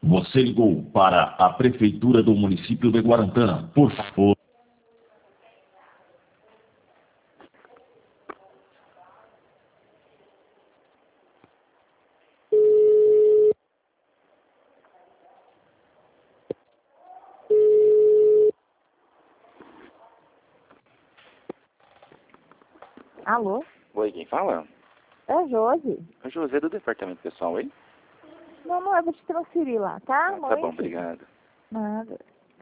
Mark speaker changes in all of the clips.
Speaker 1: Você ligou para a Prefeitura do município de Guarantã. Por favor.
Speaker 2: Alô?
Speaker 3: Oi, quem fala?
Speaker 2: É Josi.
Speaker 3: É José do departamento pessoal, hein?
Speaker 2: Não, eu vou te transferir lá, tá?
Speaker 3: Tá bom, obrigado.
Speaker 2: Nada.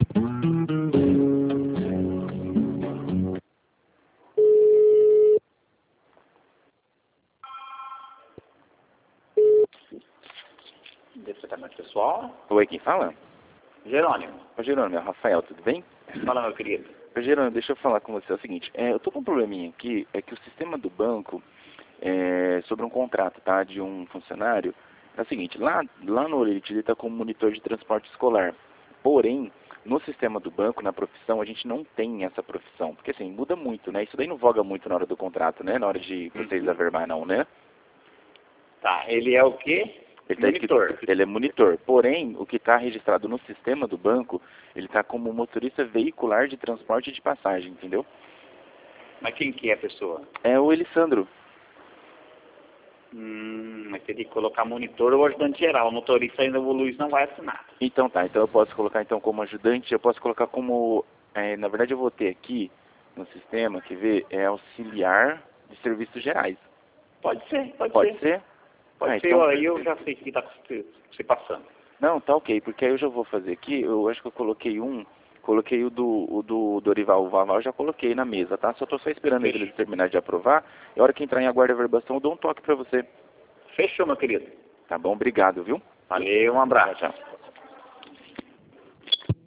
Speaker 4: Departamento pessoal.
Speaker 3: Oi, quem fala?
Speaker 4: Jerônimo.
Speaker 3: Ô, Jerônimo, é o Rafael, tudo bem?
Speaker 4: Fala, meu querido.
Speaker 3: Ô, Jerônimo, deixa eu falar com você. É o seguinte, eu tô com um probleminha aqui, é que o sistema do banco, sobre um contrato, tá, de um funcionário, é o seguinte, lá no Orelite ele tá como monitor de transporte escolar. Porém, no sistema do banco, na profissão, a gente não tem essa profissão. Porque, assim, muda muito, né? Isso daí não voga muito na hora do contrato, né? Na hora de vocês averbar, não, né?
Speaker 4: Tá, ele é o quê?
Speaker 3: Ele, tá
Speaker 4: Monitor.
Speaker 3: ele é monitor. Porém, o que está registrado no sistema do banco, ele está como motorista veicular de transporte de passagem, entendeu?
Speaker 4: Mas quem que é a pessoa?
Speaker 3: É o Elisandro.
Speaker 4: Mas teria que colocar monitor ou ajudante geral. O motorista ainda, o Luiz não vai assinar.
Speaker 3: Então tá, então eu posso colocar então como ajudante, eu posso colocar como, na verdade eu vou ter aqui no sistema, quer ver, auxiliar de serviços gerais.
Speaker 4: Pode ser, pode
Speaker 3: Pode
Speaker 4: ser.
Speaker 3: ser?
Speaker 4: Pode ser,
Speaker 3: Então,
Speaker 4: aí eu já sei que está se passando.
Speaker 3: não, tá ok, porque aí eu já vou fazer aqui, eu acho que eu coloquei o do Dorival, o Vaval, eu já coloquei na mesa, tá? Só tô esperando eles terminar de aprovar, e a hora que entrar em aguardo e averbação, eu dou um toque pra você.
Speaker 4: Fechou, meu querido.
Speaker 3: Tá bom, obrigado, viu?
Speaker 4: Valeu, um abraço.
Speaker 3: Tchau, tchau.